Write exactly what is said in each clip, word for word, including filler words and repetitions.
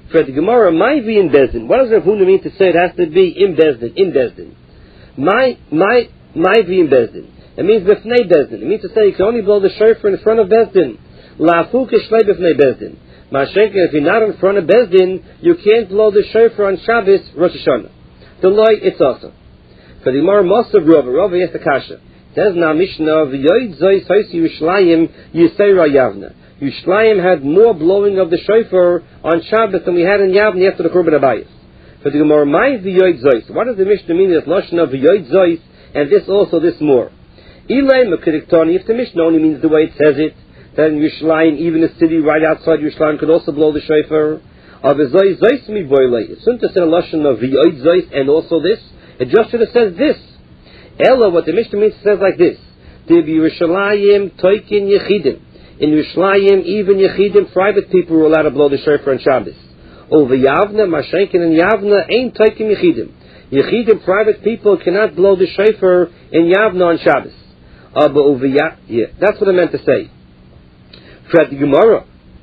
For the Gemara, my be in Bezdin. What does Rav Huna mean to say it has to be in Bezdin? In Bezdin. My, my, my be in Bezdin. It means b'fnei Bezdin. It means to say you can only blow the shofar in front of Bezdin. La'afu kishlei b'fnei Bezdin. Ma'ashenka, if you're not in front of Bezdin, you can't blow the shofar on Shabbos, Rosh Hashanah. The loy, it's also. For the Gemara, most of Rava, Rava yes the kasha. It says now Mishnah, v'yoid zoy soisi Yerushalayim yiseira Yavna. Yerushalayim had more blowing of the shofar on Shabbos than we had in Yavna after the Korban Abayis. For the Gemara, my v'yoid zois. What does the Mishnah mean that Lashon of v'yoid zois and this also, this more? Ilay mekiriktoni, if the Mishnah only means the way it says it, then Yerushalayim, even a city right outside Yerushalayim, could also blow the shofar. Of a zois zois mi boilei. It shouldn't have said a Lashon of v'yoid zois and also this. It just should have said this. Ella, what the Mishnah means, it says like this. Dib Yerushalayim toikin yechidim. In Yerushalayim, even yechidim, private people were allowed to blow the shofar on Shabbos. Over Yavna, Mashenkin and Yavna, ain't toikin yechidim. Yechidim, private people, cannot blow the shofar in Yavna on Shabbos. Uh, but over Ya- yeah, that's what I meant to say. Fred Gemara.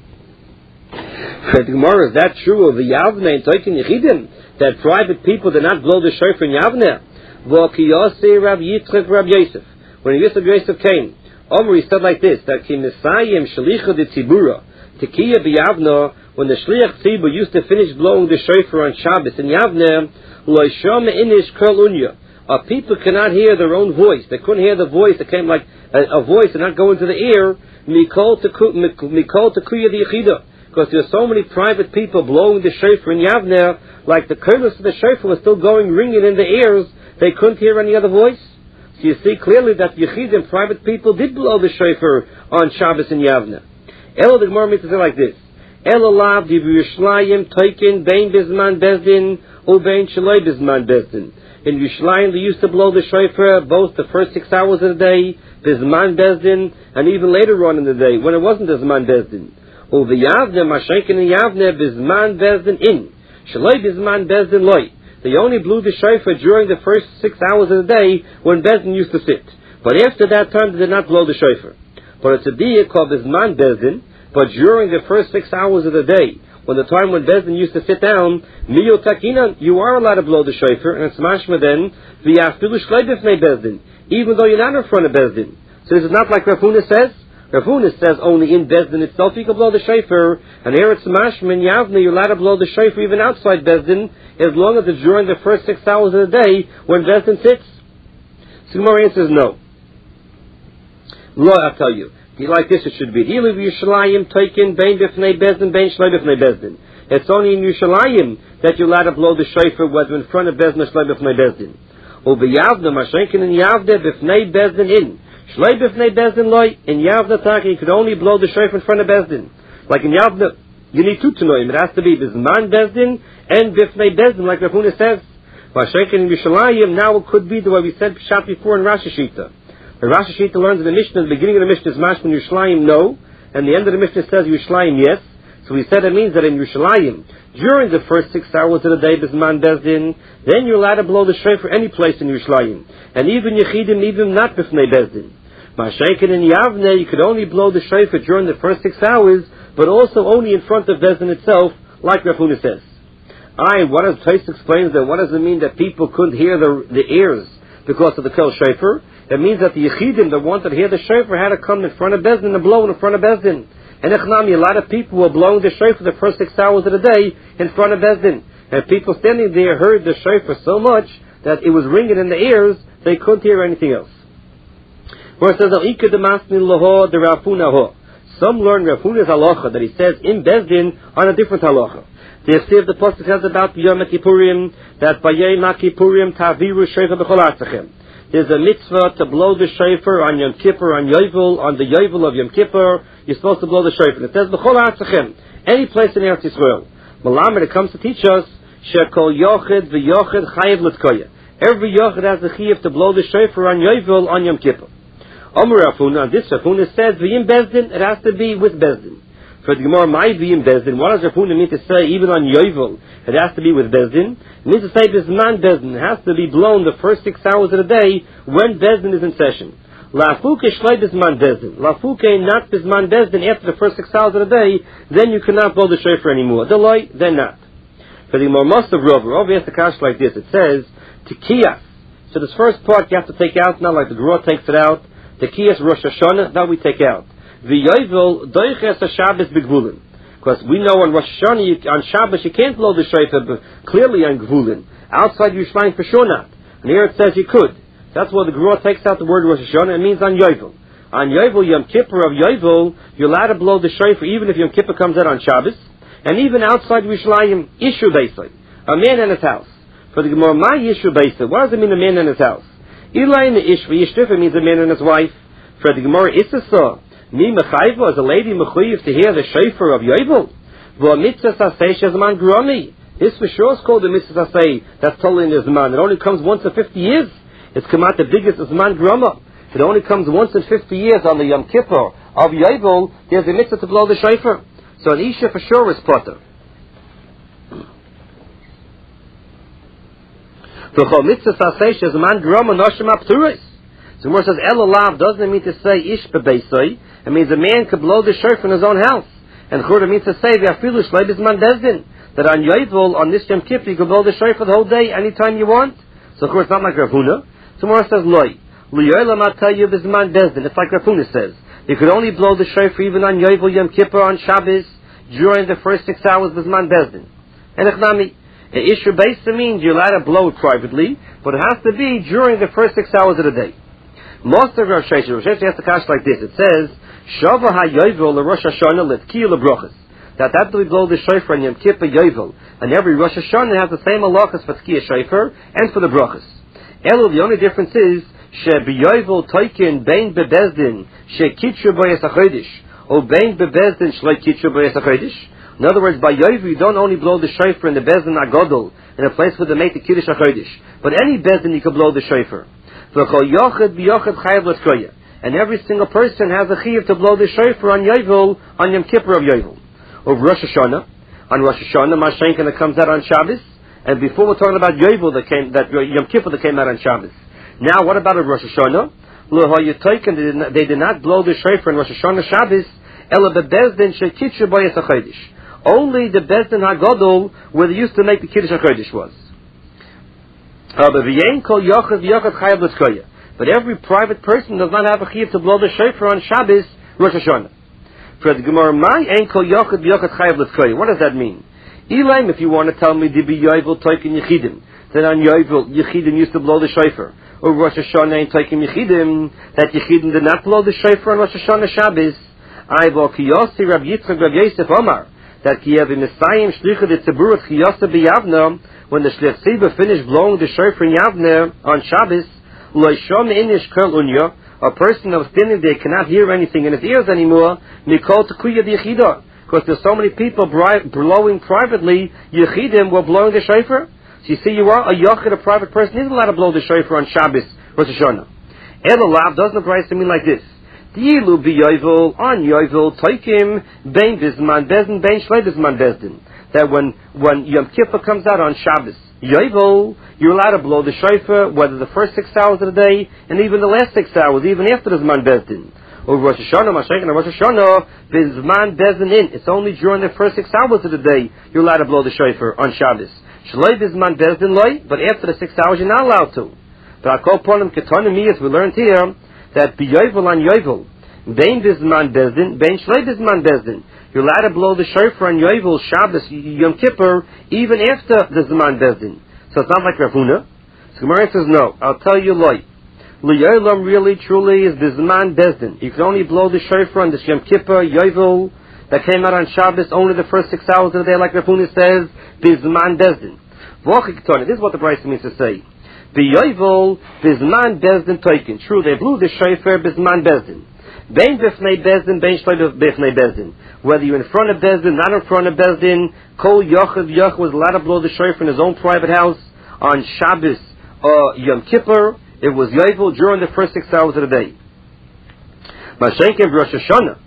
Fred Gemara, is that true? Over Yavna and toikin yechidim? That private people did not blow the shofar in Yavna. V'okiyosei Rav Yitzchak Rav Yosef. When Yosef Yosef came, Omer, he said like this, that ki Messiah shalicha de tzibura tekiya b'Yavna, when the shliach tzibur used to finish blowing the shofar on Shabbos in Yavna, lo yishama inish kol unya. Uh, people cannot hear their own voice. They couldn't hear the voice that came like a, a voice and not go into the ear. Mikol tekuya the yechida. Because there are so many private people blowing the shofar in Yavna, like the kolos of the shofar was still going, ringing in the ears, they couldn't hear any other voice. So you see clearly that Yechidim, private people, did blow the shofar on Shabbos in Yavna. Elo, the Gemara means to say like this. Elo lav di Yerushalayim toikin bein bizman bezdin u bein shaloi bizman bezdin. In Yerushalayim they used to blow the shofar both the first six hours of the day, bizman bezdin, and even later on in the day when it wasn't bizman bezdin. U v'yavna, mashenkin in Yavna, bizman bezdin in. Shaloi bizman bezdin loy. They only blew the shofar during the first six hours of the day when Bezdin used to sit. But after that time, they did not blow the shofar. But it's a diya called Bizman Bezdin, but during the first six hours of the day, when the time when Bezdin used to sit down, Miyo Takina, you are allowed to blow the shofar, and it's mashma then, V'yafilu shlei b'fnei Bezdin, even though you're not in front of Bezdin. So this is not like Rav Huna says. Rav Huna says only in Bezdin itself you can blow the shofar, and here it's mashma in Yavna, you're allowed to blow the shofar even outside Bezdin, as long as it's during the first six hours of the day when Bezdin sits. So Gemara answers no. Lo, I'll tell you. Do you like this? It should be Ilu Yerushalayim toikin bein b'fnei Bezdin bein shloi b'fnei Bezdin. It's only in Yerushalayim that you're allowed to blow the shofar whether in front of Bezdin or shloi b'fnei Bezdin. O b'Yavna mashenkin in Yavna b'fnei Bezdin in. Shloi b'fnei Bezdin loy. In Yavna taki you could only blow the shofar in front of Bezdin. Like in Yavna, you need two tanoim. It has to be Bizman Bezdin and b'fnei Bezdin, like Rav Huna says. Mashenkin in Yerushalayim, now it could be the way we said Pshat before in Rashi Shita. The Rashi Shita learns in the Mishnah, the beginning of the Mishnah is Mashman Yerushalayim no, and the end of the Mishnah says Yerushalayim yes. So we said it means that in Yerushalayim, during the first six hours of the day, Bizman Bezdin, then you're allowed to blow the shofar any place in Yerushalayim. And even Yechidim, even not b'fnei Bezdin. Mashenkin in Yavne, you could only blow the shofar during the first six hours, but also only in front of Bezdin itself, like Rav Huna says. I, what does Tais explains that? What does it mean that people couldn't hear the the ears because of the Kel Shofar? It means that the Yechidim that wanted to hear the Shofar had to come in front of Bezdin and blow in front of Bezdin. And Echnami, a lot of people were blowing the Shofar the first six hours of the day in front of Bezdin. And people standing there heard the Shofar so much that it was ringing in the ears, they couldn't hear anything else. Where it says, some learn Rav Huna's halacha that he says in Bezdin on a different halacha. The Yesiv, the Pasuk says about Yom Kippurim, that Bayei Kippurim Taviru Shofar B'chol Artzachem. There's a mitzvah to blow the shofar on Yom Kippur, on Yovel, on the Yovel of Yom Kippur. You're supposed to blow the shofar. It says B'chol Artzachem, any place in Eretz Yisrael. Malamed, it comes to teach us Shekol Yochid V'Yochid Chayiv L'Tkoya. Every Yochid has the Chayiv to blow the shofar on Yovel on Yom Kippur. Omer Rav Huna, this Rav Huna says V'yim Bezdin, it has to be with Bezdin. For the Gemara, my V'yim Bezdin, what does Rav Huna mean to say even on Yovel, it has to be with Bezdin? It means to say Bizman Bezdin, it has to be blown the first six hours of the day when Bezdin is in session. Lafuke shlei bizman bezdin. Lafuke not bizman bezdin after the first six hours of the day, then you cannot blow the shofar anymore. Delay, then not. For the Mormos of Rav, Rav asks the kash like this. It says, Tekiyas. So this first part you have to take out, not like the Gemara takes it out. Tekiyas Rosh Hashanah, that we take out. V'yovel doiches ha-Shabbos b'gvulin. Because we know on Rosh Hashanah, you, on Shabbos, you can't blow the shofar, but clearly on Gvulin. Outside Yerushalayim for sure not. And here it says you could. That's why the Gemara takes out the word Rosh Hashanah. It means on Yovel. On Yovel, Yom Kippur of Yovel, you're allowed to blow the shofar even if Yom Kippur comes out on Shabbos. And even outside Yerushalayim, Ishu Beisai. A man in his house. For the Gemara, my Ishu Beisai. What does it mean a man in his house? Ilai in the Ish, Yishtifa means a man and his wife. For the Gemara, Issasa. Mi mechayva is a lady mechuyev to hear the shofar of Yovel. Vo mitzvah sasei shezman gromi. This for sure is called the mitzvah sasei. That's totally in the zman. It only comes once in fifty years. It's come out the biggest zman groma. It only comes once in fifty years on the Yom Kippur of Yovel. There's a mitzvah to blow the shofar. So an isha for sure is potter. V'chol mitzvah sasei shezman groma noshim apturis. So Gemara says elalav doesn't mean to say ish bebeisoi. It means a man could blow the shofar in his own house. And Chura means to say, V'afilu shlei bizman bezdin, that on Yovel, on this Yom Kippur, you can blow the shofar the whole day, anytime you want. So of course, it's not like Rav Huna. So Gemara says, Loi, L'yoylam atayu bizman bezdin. It's like Rav Huna says. You could only blow the shofar even on Yovel, Yom Kippur, on Shabbos, during the first six hours bizman bezdin. And Echnami, the issue based means you're allowed to blow it privately, but it has to be during the first six hours of the day. Most of Rosh Hashanah, Rosh Hashanah has the kash like this. It says, Shava ha-yovel l'Rosh Hashanah l'tkiya l'brochas. That after we blow the shofar on Yom Kippur Yovel, and every Rosh Hashanah has the same halachas for tkiya shofar and for the brochas. Elu, the only difference is, she b'yovel toikin bein bebezdin, she kitchu b'yes ha-chodesh, or bein bebezdin shloi kitchu b'yes ha-chodesh. In other words, by Yovel you don't only blow the shofar in the bezdin agodol, in a place where they make the kiddush ha-chodesh, but any bezdin you can blow the shofar. And every single person has a chiyuv to blow the shofar on Yovel, on Yom Kippur of Yovel. Of Rosh Hashanah, on Rosh Hashanah, Mashenkin that comes out on Shabbos, and before we're talking about Yovel that came, that Yom Kippur that came out on Shabbos. Now, what about a Rosh Hashanah? They did not blow the shofar in Rosh Hashanah Shabbos, only the Bezdin HaGodol, where they used to make the Kiddush HaKodesh was. But every private person does not have a chiyuv to blow the shofar on Shabbos, Rosh Hashanah. For the Gemara, my enkel yochad yochad chayav l'tkoya. What does that mean? Elaim, if you want to tell me, dibi yovel toikin yechidim, that on yovel yechidim used to blow the shofar, or Rosh Hashanah ain't toikin yechidim, that yechidim did not blow the shofar on Rosh Hashanah Shabbos. I bo kiyosi Rab Yitzchak Rab Yosef Omar, that kiyev in Messiah shlichud et tzibur kiyosa b'Yavna. When the Shliach Tzibur finished blowing the shofar in Yavne on Shabbos, lo shom inish kol unya, a person that was standing there cannot hear anything in his ears anymore, mikol tekuya d'yechidah, because there's so many people blowing privately, yechidim were blowing the shofar. So you see, you are a yochid, a private person, isn't allowed to blow the shofar on Shabbos, Rosh Hashanah. Elulav doesn't apply to mean like this. Dilu b'yovel, on yovel, toikim, bein bizman bezdin, bein shlei bizman bezdin. That when, when Yom Kippur comes out on Shabbos, Yovel, you're allowed to blow the shofar, whether the first six hours of the day, and even the last six hours, even after the Zman Bezdin. Or Rosh Hashanah, Mashiach, Rosh Hashanah, Zman Bezdin in. It's only during the first six hours of the day, you're allowed to blow the shofar on Shabbos. Shloi Zman Bezdin loy, but after the six hours, you're not allowed to. But I call upon him, Ketana Miyas, we learned here, that B'yovel on Yovel, Bein Zman Bezdin, Bein Shloi Zman Bezdin. You're allowed to blow the shofar on Yovel, Shabbos, Yom Kippur, even after the Zman Bezdin. So it's not like Rav Huna. So Gemara says, no, I'll tell you loy. L'yolam really, truly is the Zman Bezdin. You can only blow the shofar on this Yom Kippur, Yovel, that came out on Shabbos, only the first six hours of the day, like Rav Huna says, Bizman Bezdin. This is what the Brisa means to say. B'yovel, Bizman Bezdin toikin. True, they blew the shofar, Bizman Bezdin. Bein b'fnei bezdin, bein shloi b'fnei bezdin. Whether you're in front of bezdin, not in front of bezdin, kol yochad yoch was allowed to blow the shofar in his own private house on Shabbos or uh, Yom Kippur. It was yovel during the first six hours of the day. Mashenkin Rosh Hashanah,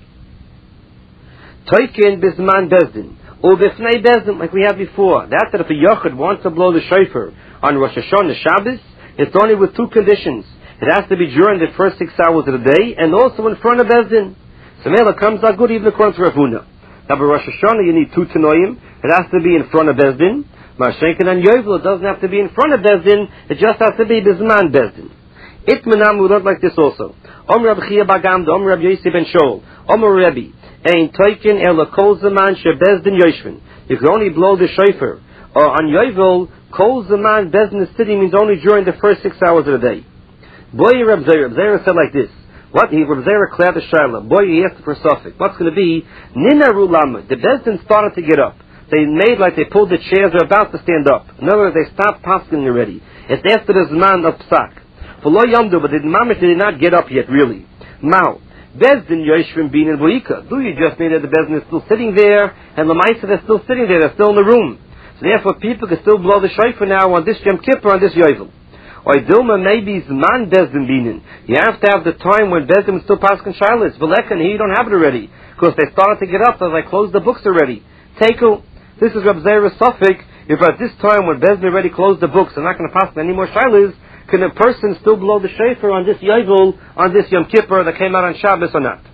toikin bizman bezdin, or b'fnei bezdin, like we had before. That's that if a yochad wants to blow the shofar on Rosh Hashanah Shabbos, it's only with two conditions. It It has to be during the first six hours of the day, and also in front of Bezdin. So Mela comes out good even according to Rav Huna. Now, by Rosh Hashanah, you need two Tanoim. It has to be in front of Bezdin. Marshenkin and Yovel, it doesn't have to be in front of Bezdin. It just has to be Bizman Bezdin. Itmanam, we learned like this also. Om Rab Chia Bagam, Om Rab Yosef ben Shol, Om Rebbe, Ein Toikin Ela Kol Zaman She Bezdin Yoshvin. You can only blow the shofar. Or on Yovel, Kol Zaman Bezdin City means only during the first six hours of the day. Boy Rab Zera, Rab Zera said like this. What? He Rab Zera cleared the Shaila. Boy, he asked for Suffolk. What's going to be? Nina Rulama. The Bezdin started to get up. They made like they pulled the chairs, they're about to stand up. In other words, they stopped passing already. It's after the Zman of Psak. For Lo Yamdu, but the Mamish did not get up yet, really. Now, Bezdin Yoshvim Bin and Boika. Do you just mean that the Bezdin is still sitting there, and the Maisa they're still sitting there, they're still in the room. So therefore, people can still blow the shofar now on this Yom Kippur, on this Yovel. Or Dilma maybe Zman Bezdin Binin. You have to have the time when Bezdin is still passing Shilas. Velekan, here you don't have it already. Because they started to get up, so they closed the books already. Teku. This is Rab Zera's Suffolk. If at this time when Bezdin already closed the books, they're not going to pass any more shilas, can a person still blow the shofar on this Yovel, on this Yom Kippur that came out on Shabbos or not?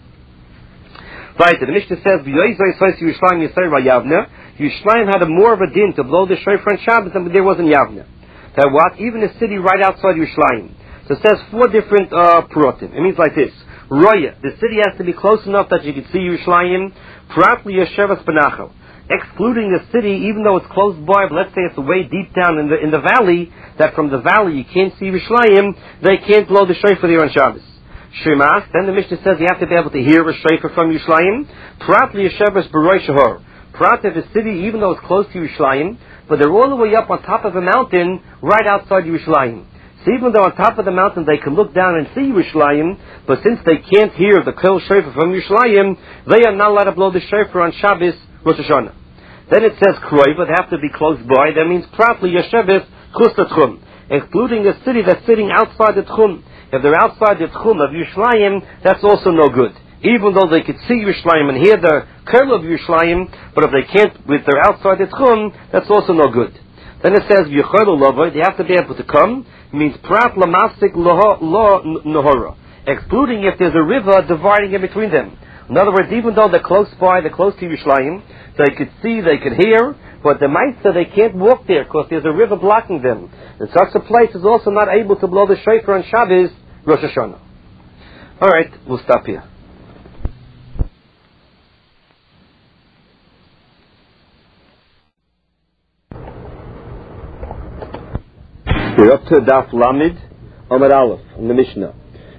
Right, the Mishnah says, Yerushalayim had a more of a din to blow the shofar on Shabbos than there was in Yavne. That what? Even a city right outside Yerushalayim. So it says four different uh, puratim. It means like this. Roya, the city has to be close enough that you can see Yerushalayim. Pratli Yeshevas Benachel. Excluding the city, even though it's close by, but let's say it's way deep down in the in the valley, that from the valley you can't see Yerushalayim, they can't blow the shofar there on Shabbos. Shemas, then the Mishnah says you have to be able to hear a shofar from Yerushalayim. Prat liyashevas b'roi shahor. Prat of the city, even though it's close to Yerushalayim, but they're all the way up on top of a mountain, right outside Yerushalayim. So even though on top of the mountain they can look down and see Yerushalayim, but since they can't hear the kol shofar from Yerushalayim, they are not allowed to blow the shofar on Shabbos, Rosh Hashanah. Then it says Kroy, but they have to be close by. That means Pratli Yesheves Chus Tchum, including a city that's sitting outside the Tchum. If they're outside the Tchum of Yerushalayim, that's also no good. Even though they could see Yerushalayim and hear the curl of Yerushalayim, but if they can't, if they're outside the Tchum, that's also no good. Then it says Yechol Lovay, they have to be able to come. It means Prat Lamasik Lo Nohora, excluding if there's a river dividing in between them. In other words, even though they're close by, they're close to Yerushalayim, they could see, they could hear, but the Maisa, they can't walk there because there's a river blocking them. And such a place is also not able to blow the shofar on Shabbos, Rosh Hashanah. Alright, we'll stop here. We're up to Daf Lamed, Amar Aleph, in the Mishnah.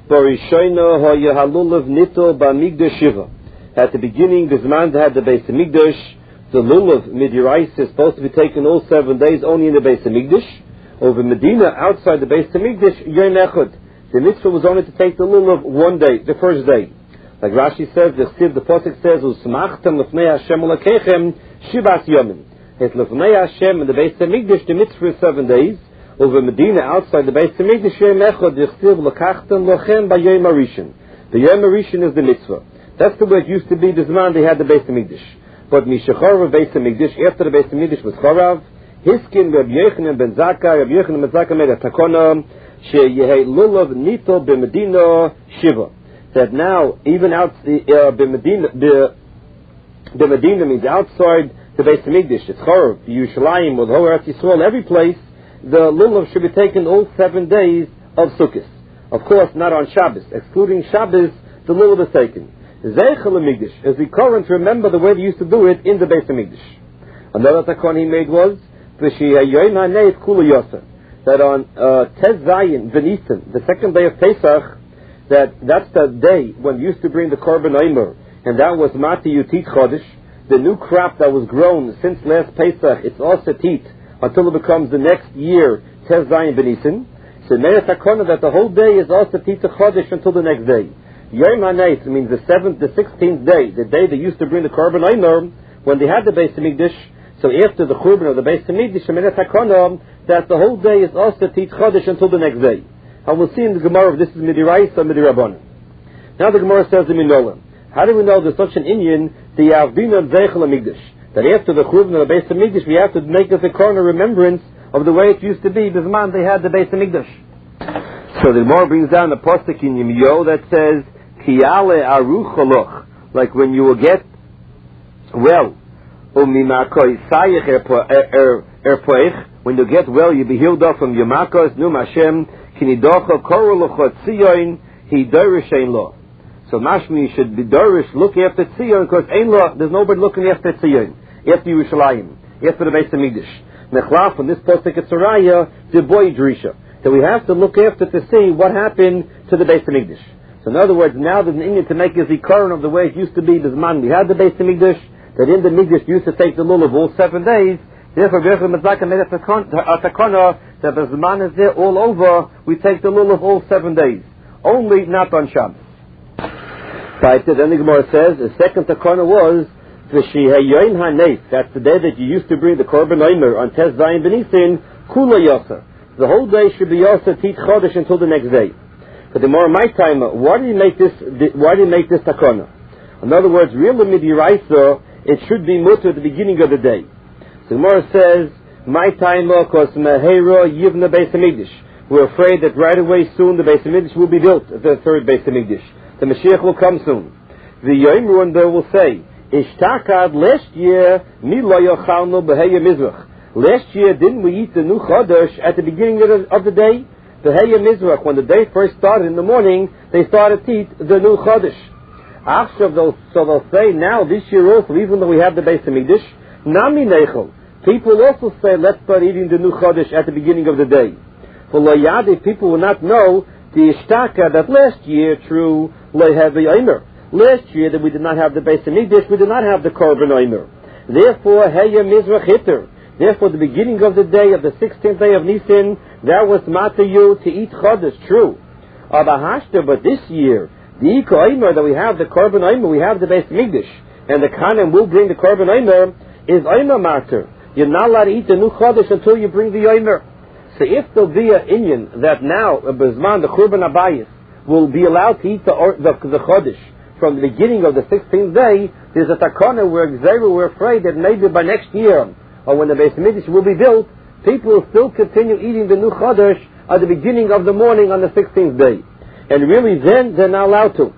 At the beginning, the Zman had the Beis Hamikdash. The Lulav Midirais is supposed to be taken all seven days only in the Beis Hamikdash. Over Medina, outside the Beis Hamikdash, Yom Echad. The mitzvah was only to take the Lulav one day, the first day. Like Rashi says, the Chsiv, the Pasuk says, Usmachtem lefnei Hashem ulakechem shibas yomim. It's lefnei Hashem in the Beis Hamikdash, the mitzvah is seven days. Over Medina, outside the Beis Hamikdash, Yom Echad, the Chsiv, lakachtem lochem by Yom Harishon. The Yom Harishon is the mitzvah. That's the way it used to be. The Zman they had the Beis Hamikdash. But Mishacharav Beis Hamikdash, after the Beis Hamikdash was Charav, Hiskin Reb Yochanan ben Zakkai, Reb Yochanan ben Zakkai made a takona, Sheyehei Lulav Nito b'Medina Shiva. That now, even out the uh, b'Medina, the b'Medina means outside the Beis Hamikdash, it's Charav, Yerushalayim, or the whole Eretz Yisrael, every place, the Lulav should be taken all seven days of Sukkot. Of course, not on Shabbos. Excluding Shabbos, the Lulav is taken. Zeichel Hamikdash, as we current remember the way they used to do it in the Beis Hamikdash. Another takon he made was that on uh, Tez Zayin Benisim, the second day of Pesach, that that's the day when you used to bring the Korban Omer, and that was Mati Yutit Chodesh, the new crop that was grown since last Pesach, it's also Tit, until it becomes the next year, Tez Zayin Benisim. So made a takon that the whole day is also Tit Chodesh until the next day. Yom HaNeis means the seventh, the sixteenth day, the day they used to bring the Korban Omer, when they had the Beis Hamikdash. So after the Churban of the Beis Hamikdash, that the whole day is also Tit Chodesh until the next day. And we'll see in the Gemara if this is Midirais or Midirabbanan. Now the Gemara says in Minola, how do we know there's such an Inyan, the Yavdina Zeichel Hamikdash, that after the Churban of the Beis Hamikdash, we have to make a Zikaron remembrance of the way it used to be, Bisman they had the Beis Hamikdash. So the Gemara brings down the pasuk in Yirmiyahu that says, Kiyale aruch haloch, like when you will get well, umimakoi sayich erpoich, when you get well, you be healed up from your makos, num Hashem, kinidocha koru lochot tzion, he dorish ein lo. So mashmi, you should be dorish, look after tzion, because ein lo, there's nobody looking after tzion, after Yerushalayim, after the Beis HaMikdash. Nechlaf, from this pasuk at Saraya, the boy drisha. So we have to look after to see what happened to the Beis HaMikdash. So in other words, now there's an Indian to make a zikaron of the way it used to be. The Zman, we had the Beis HaMikdash, that in the Mikdash used to take the lulav all seven days. Therefore, Rebbe Metzaka made a takana that the Zman is there all over, we take the lulav all seven days. Only not on Shabbos. Right, then the Gemara says, the second takana was, V'shihayoin hanef, that's the day that you used to bring the Korban Omer on Tes Zayin Benisin, Kula Yosa. The whole day should be also Tit Chodesh until the next day. But the more my time, why do you make this? Why do you make this takana? In other words, real midiraisa, it should be mutter at the beginning of the day. So the Gemara says, my time, because mehera yivna Beis HaMikdash. We're afraid that right away soon the Beis HaMikdash will be built, the third Beis HaMikdash. The Mashiach will come soon. The Yoimru and there will say, Ishtakad last year mi lo yochalnu b'heya mizrach. Last year, didn't we eat the new Chodesh at the beginning of the, of the day? The Heya Mizrach, when the day first started in the morning, they started to eat the new Chodesh. Achshav, so they'll say now, this year also, even though we have the Beis HaMikdash, Nami Nechel. People also say, let's start eating the new Chodesh at the beginning of the day. For Loyadi, people will not know the Ishtaka that last year, true, Loyhavi Omer. Last year that we did not have the Beis HaMikdash, we did not have the Korban Omer. Therefore, Heya Mizrach Hitter. Therefore, the beginning of the day of the sixteenth day of Nisan, that was Matayu to eat Chodesh, true. Abahashta, but this year, the Iko Omer that we have the Korban Omer, we have the Beis HaMikdash, and the Kanem will bring the Korban Omer, is Omer Mater. You're not allowed to eat the new Chodesh until you bring the Omer. So if there'll be an Inyan that now, Bezman, the Churban Abayis, will be allowed to eat the, the, the Chodesh from the beginning of the sixteenth day, there's a takana where we're afraid that maybe by next year, or when the Beis HaMikdash will be built, people will still continue eating the new Chodesh at the beginning of the morning on the sixteenth day. And really then, they're not allowed to.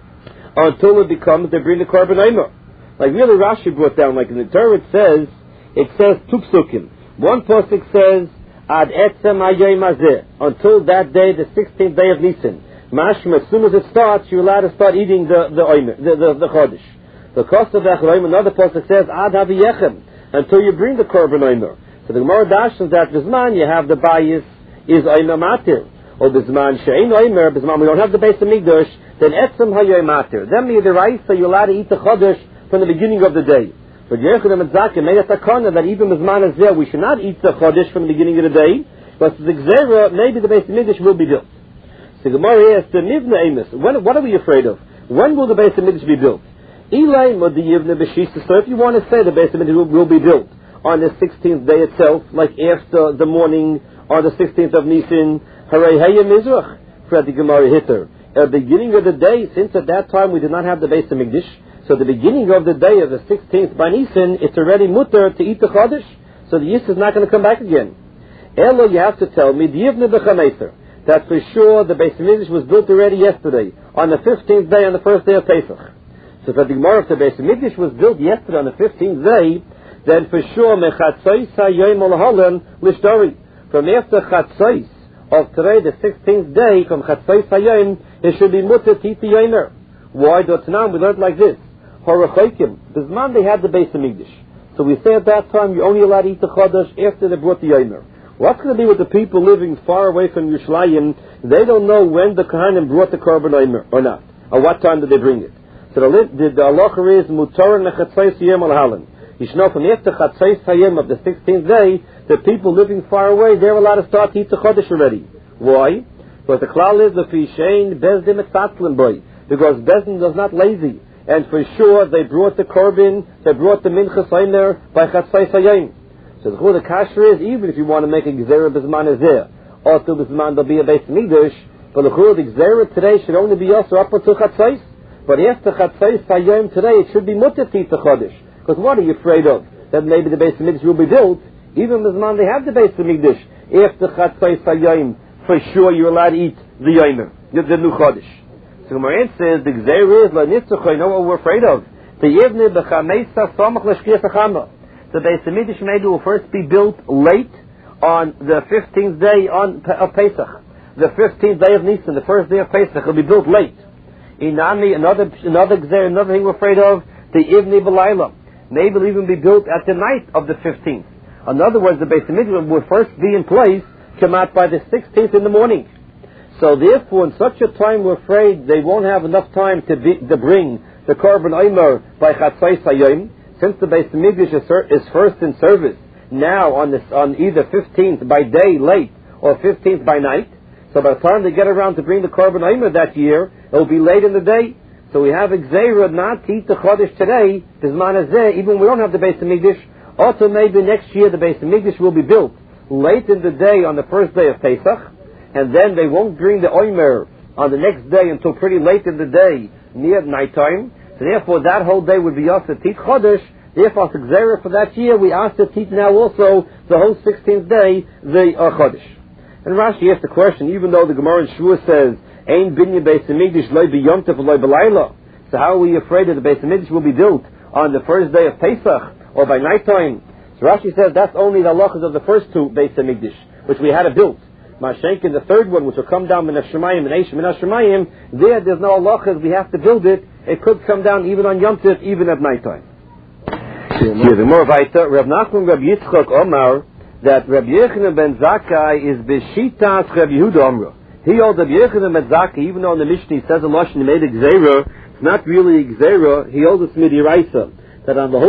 Until it becomes, they bring the Korban Omer. Like really Rashi brought down, like in the Torah it says, it says Tupsukim. One pasuk says, Ad etzem hayom hazeh, until that day, the sixteenth day of Nisan. Mashma, as soon as it starts, you're allowed to start eating the, the Omer, the, the, the Chodesh. The cost of the Omer, another pasuk says, Ad haviyechem, until you bring the Korban Omer. So the Gemara dashes that Bisman you have the bias is Omer Matir. Or Bisman Shein Omer, Bisman we don't have the Beis HaMikdash, then Etzem Hayom Matir. Then me the right, so you're allowed to eat the Chodesh from the beginning of the day. But Yehuda and Zakim made a takana that even Bisman is there, we should not eat the Chodesh from the beginning of the day, but the Gzera, maybe the Beis HaMikdash will be built. So the Gemara asks, the Nivna Amos, when, what are we afraid of? When will the Beis HaMikdash be built? So if you want to say the Beis HaMikdash will, will be built on the sixteenth day itself, like after the morning on the sixteenth of Nisan, Harei Heya Mizrach, for the Gemara Hitter. At the beginning of the day, since at that time we did not have the Beis HaMikdash, so the beginning of the day of the sixteenth by Nisan, it's already mutter to eat the Chodesh, so the Yis is not going to come back again. Elo, you have to tell me, D'yivne b'chameser, that for sure the Beis HaMikdash was built already yesterday, on the fifteenth day, on the first day of Pesach. So if the Gemara of the Beis HaMikdash was built yesterday on the fifteenth day, then for sure mechatzos hayom olahalem lishdori. From after chatzos of today, the sixteenth day, from chatzos hayom, it should be mutter to eat the yomer. Why? Dotnam, we learned like this. Horachokim. Bisman they had the Beis HaMikdash. So we say at that time you're only allowed to eat the chodesh after they brought the yomer. What's going to be with the people living far away from Yerushalayim? They don't know when the Kohanim brought the Korban Omer or not, or what time did they bring it. So the, the, the halacha is mutaron lechatzos hayom olahalem. You should know from after Chatzos Hayom of the sixteenth day, the people living far away, they're allowed to start to eat the Chodesh already. Why? Because the klal is the fishein bezdim etzatzlim boy. Because Bezdin was not lazy. And for sure, they brought the Korban, they brought the Minchas Omer by Chatzos Hayom. So the the kasher is, even if you want to make a Gzera Bizman is there, or to Bizman there'll be a Beis HaMikdash, but the the Gzera today should only be also up until Chatzos. But after Chatzos Hayom today, it should be mutter to eat the Chodesh. Because what are you afraid of? That maybe the Beis HaMikdash will be built. Even Bizman they have the Beis HaMikdash. After Chatzos Hayom, for sure you're allowed to eat the Yomer, the, the new Chodesh. So Gemara says the Gzeir is lanitzach. You know what we're afraid of? The Yivne b'chameisa samach l'shkiyas hachama. The Beis Hamikdash maybe will first be built late on the fifteenth day on of Pesach, the fifteenth day of Nisan, the first day of Pesach. It'll be built late. Inami, another another Gzeir, another thing we're afraid of. The Ivne b'layla. Maybe it'll even be built at the night of the fifteenth. In other words, the Beis Hamikdash will first be in place, come out by the sixteenth in the morning. So therefore, in such a time, we're afraid they won't have enough time to, be, to bring the Korban Omer by Chatzos Hayom, since the Beis Hamikdash is, is first in service now on this on either fifteenth by day late or fifteenth by night. So by the time they get around to bring the Korban Omer that year, it'll be late in the day. So we have Gzeira not to eat the Chodesh today, Bizman Hazeh, even when we don't have the Beis Hamikdash. Also maybe next year the Beis Hamikdash will be built late in the day on the first day of Pesach, and then they won't bring the Omer on the next day until pretty late in the day, near nighttime. So therefore that whole day would be asked to teach Chodesh. Therefore, for Gzeira for that year, we asked to teach now also the whole sixteenth day, the uh, Chodesh. And Rashi asked the question, even though the Gemara in Shavuos says, Ein binyan Beis Hamikdash loy b'yomtiv loy b'layla. So how are we afraid that the Beis Hamikdash will be built on the first day of Pesach or by nighttime? So Rashi says that's only the halachas of the first two Beis Hamikdash, which we had to build. Mashenk in the third one, which will come down min hashemayim and eish min hashemayim, there there's no halachas, we have to build it. It could come down even on Yom Tov, even at nighttime. Here the more weiter, Rav Nachman Rav Yitzchak Omar, that Rav Yochanan ben Zakkai is b'shitas Rav Yehuda Omra. He holds Rav Yochanan ben Zakkai, even though in the Mishnah he says a lashon he made a gzeira, it's not really a gzeira. He holds it's midiraisa, that on the whole